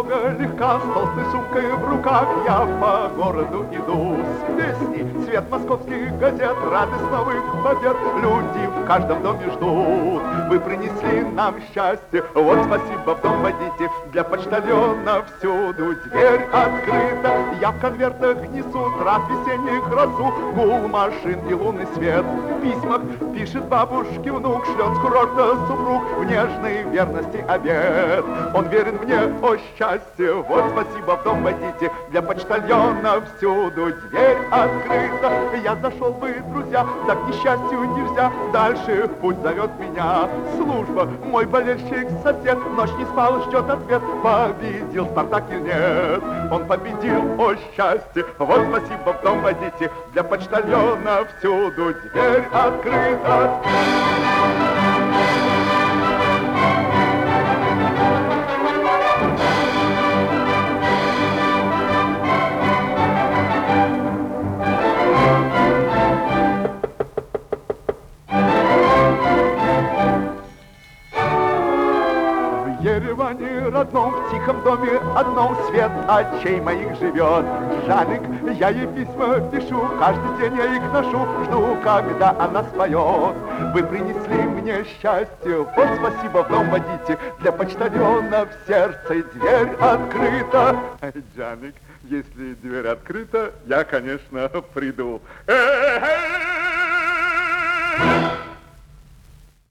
дорога легка, с толстой сумкой в руках я по городу иду. С песней цвет московских газет, радость новых побед, люди в каждом доме ждут. Вы принесли нам счастье, вот спасибо, в дом водите, для почтальона всюду дверь открыта. Я в конвертах несу трав весенних росу, гул машин и лунный свет. В письмах пишет бабушке внук, шлет с курорта супруг в нежной верности обед. Он верен мне, о счастье, вот спасибо, в дом водите, для почтальона всюду дверь открыта. Я зашел бы, друзья, да к несчастью нельзя, дальше путь зовет меня служба. Мой болельщик сосед ночь не спал, ждет ответ, победил Спартак или нет. Он победил, о счастье, вот спасибо, в дом водите, для почтальона всюду дверь открыта. В Ереване родном, в тихом доме одном свет очей моих живет. Жаник, я ей письма пишу, каждый день я их ношу, жду, когда она споет. Вы принесли мне счастье, вот спасибо, в дом водите, для почтальона в сердце дверь открыта. Жаник, если дверь открыта, я, конечно, приду.